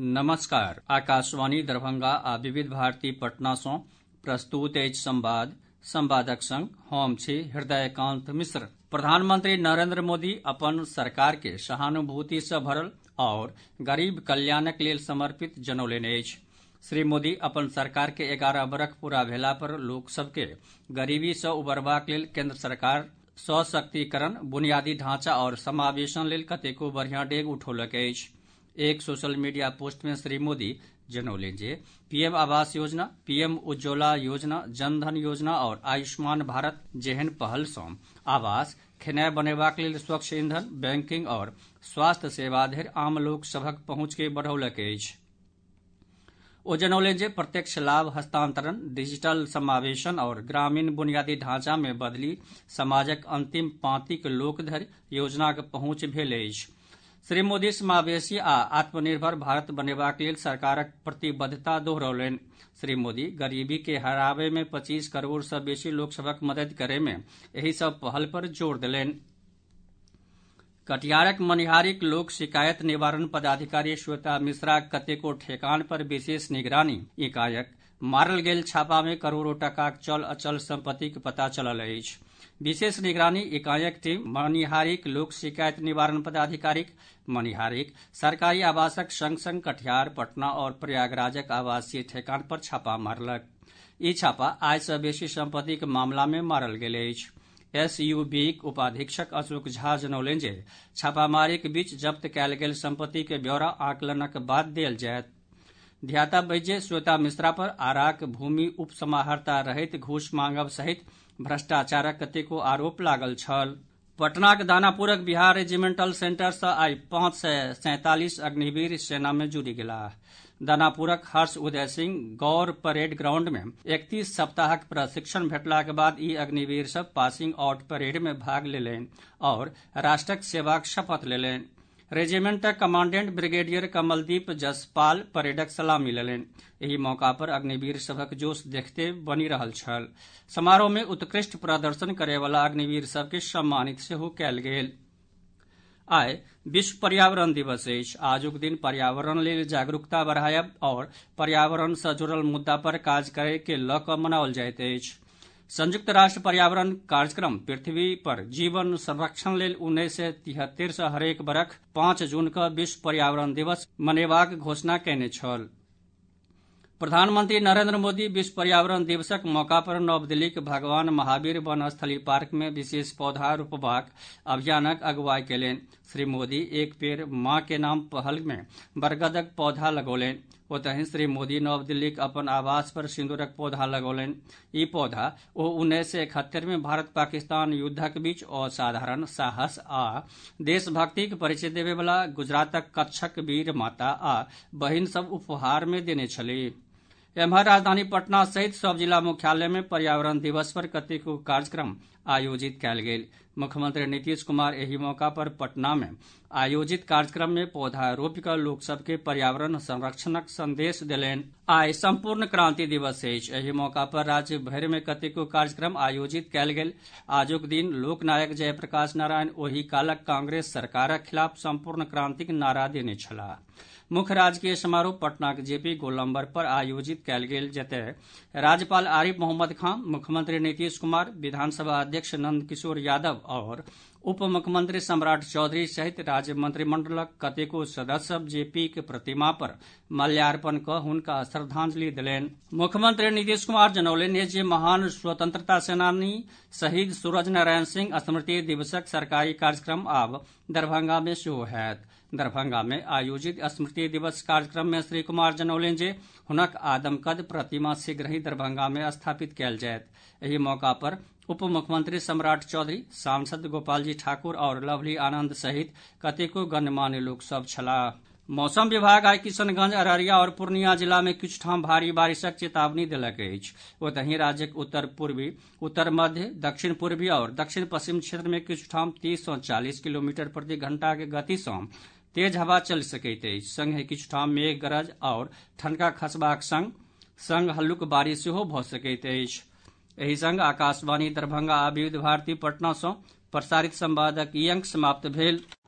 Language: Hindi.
नमस्कार। आकाशवाणी दरभंगा आ विविध भारती पटना सँ प्रस्तुत अछि संवाद। संवादक संग हम छी हृदयकांत मिश्र। प्रधानमंत्री नरेंद्र मोदी अपन सरकार के सहानुभूति सँ भरल आओर गरीब कल्याणक लेल समर्पित जनौलनि अछि। श्री मोदी अपन सरकार के 11 बरख पूरा भेला पर लोक सभ के गरीबी सँ उबरबाक लेल केंद्र सरकार सशक्तिकरण, बुनियादी ढांचा आओर समावेशन लेल कतेको बढ़िया डेग उठौलक अछि। एक सोशल मीडिया पोस्ट में श्री मोदी जनौलनि जे पीएम आवास योजना, पीएम उज्ज्वला योजना, जन धन योजना और आयुष्मान भारत जेहन पहल सँ आवास, खेनाइ बनेबाक लेल स्वच्छ ईंधन, बैंकिंग और स्वास्थ्य सेवा धरि आम लोक सभक पहुंच के बढ़ौलक अछि। ओ जनौलनि जे प्रत्यक्ष लाभ हस्तांतरण, डिजिटल समावेशन और ग्रामीण बुनियादी ढांचा में बदलि समाजक अंतिम पांतिक लोक धरि योजनाक पहुंच भेल अछि। श्री मोदी समावेशी आ आत्मनिर्भर भारत बनेबाक लेल सरकारक प्रतिबद्धता दोहरौलनि। श्री मोदी गरीबी के हराबय में 25 करोड़ सँ बेसी लोक सभक मददि करय में एहि सभ पहल पर जोर देलनि। कटिहारक मनिहारीक लोक शिकायत निवारण पदाधिकारी श्वेता मिश्राक कतेको ठेकान पर विशेष निगरानी इकाईक मारल गेल छापा में करोड़ों टकाक चल अचल संपत्तिक पता चलल अछि। विशेष निगरानी इकाईक टीम मनिहारीक लोक शिकायत निवारण पदाधिकारीक मनिहारीक सरकारी आवासक संग संग कटिहार, पटना और प्रयागराजक आवासीय ठेकान पर छापा मारलक। ई छापा आय सँ बेसी संपत्तिक मामला में मारल गेल अछि। एसयूबीक उपाधीक्षक अशोक झा जनौलनि जे छापामारीक बीच जब्त कयल गेल संपत्ति के ब्यौरा आकलनक बाद देल जायत। ध्यातव्य अछि जे श्वेता मिश्रा पर आराक भूमि उपसमाहर्ता रहैत घूस मांगब सहित भ्रष्टाचारक कतेको आरोप लागल छल। पटनाक दानापुरक बिहार रेजिमेंटल सेंटर सँ आइ 547 अग्निवीर सेना में जुड़ि गेलाह। दानापुरक हर्ष उदय सिंह गौर परेड ग्राउंड में 31 सप्ताहक प्रशिक्षण भेटलाक बाद ई अग्निवीर सभ पासिंग आउट परेड में भाग लेलनि और राष्ट्रक सेवाक शपथ लेलनि। रेजिमेंटक कमांडेंट ब्रिगेडियर कमलदीप जसपाल परेडक सलामी लेलनि। एहि मौका पर अग्निवीर सभक जोश देखते बनि रहल छल। समारोह में उत्कृष्ट प्रदर्शन करयवला अग्निवीर सभ के सम्मानित सेहो कयल गेल। आइ विश्व पर्यावरण दिवस अछि। आजुक दिन पर्यावरण लेल जागरूकता बढ़ायब और पर्यावरण सँ जुड़ल मुद्दा पर काज करय के लऽ कऽ मनाओल जाइत अछि। संयुक्त राष्ट्र पर्यावरण कार्यक्रम पृथ्वी पर जीवन संरक्षण लेल 1973 सँ हरेक बरख 5 जून के विश्व पर्यावरण दिवस मनेबाक घोषणा कयने छल। प्रधानमंत्री नरेंद्र मोदी विश्व पर्यावरण दिवसक मौका पर नव दिल्लीक भगवान महावीर वनस्थली पार्क में विशेष पौधा रोपबाक अभियानक अगुवाई केलनि। श्री मोदी एक पेड़ माँ के नाम पहल में बरगदक पौधा लगौलनि। ओतहि श्री मोदी नव दिल्लीक अपन आवास पर सिंदूरक पौधा लगौलनि। ई पौधा ओ 1971 में भारत पाकिस्तान युद्धक बीच असाधारण साहस आ देशभक्तिक परिचय देबयवला गुजरातक कच्छक वीर माता आ बहिन सभ उपहार में देने छलीह। एम्हर राजधानी पटना सहित सभ जिला मुख्यालय में पर्यावरण दिवस पर कतेको कार्यक्रम आयोजित कयल गेल। मुख्यमंत्री नीतीश कुमार एहि मौका पर पटना में आयोजित कार्यक्रम में पौधा रोपि कऽ लोक सभ के पर्यावरण संरक्षणक संदेश देलनि। आइ संपूर्ण क्रांति दिवस अछि। एहि मौका पर राज्य भरि में कतेको कार्यक्रम आयोजित कयल गेल। आजुक दिन लोकनायक जयप्रकाश नारायण ओहि कालक कांग्रेस सरकारक खिलाफ संपूर्ण क्रांतिक नारा देने छलाह। मुख्य राजकीय समारोह पटनाक जेपी गोलम्बर पर आयोजित कयल गेल, जतय राज्यपाल आरिफ मोहम्मद खान, मुख्यमंत्री नीतीश कुमार, विधानसभा अध्यक्ष नंद किशोर यादव और उप मुख्यमंत्री सम्राट चौधरी सहित राज्य मंत्रिमंडलक कतेको सदस्य सभ जेपी के प्रतिमा पर माल्यार्पण कऽ हुनका श्रद्धांजलि देलनि। मुख्यमंत्री नीतीश कुमार जनौलनि जे महान स्वतंत्रता सेनानी शहीद सूरज नारायण सिंह स्मृति दिवसक सरकारी कार्यक्रम आब दरभंगा में सेहो होयत। दरभंगा में आयोजित स्मृति दिवस कार्यक्रम में श्री कुमार जनौलनि जे हुनक आदमकद प्रतिमा शीघ्र ही दरभंगा में स्थापित कयल जायत। एहि मौका पर उप मुख्यमंत्री सम्राट चौधरी, सांसद गोपालजी ठाकुर और लवली आनंद सहित कतेको गणमान्य लोक सभ छलाह। मौसम विभाग आइ किशनगंज, अररिया और पूर्णिया जिला में किछु ठाम भारी बारिशक चेतावनी देलक अछि। ओतहि राज्यक उत्तर पूर्वी, उत्तर मध्य, दक्षिण पूर्वी और दक्षिण पश्चिम क्षेत्र में किछु ठाम 30 सँ 40 किलोमीटर प्रति घंटा के गति सँ तेज हवा चलि सकैत अछि। संगहि किछु ठाम मेघ गरज और ठनका खसबाक संग संग हल्लुक बारिश सेहो भऽ सकैत अछि। एहि संग आकाशवाणी दरभंगा आ विविध भारती पटना सँ प्रसारित संवादक ई अंक समाप्त भेल।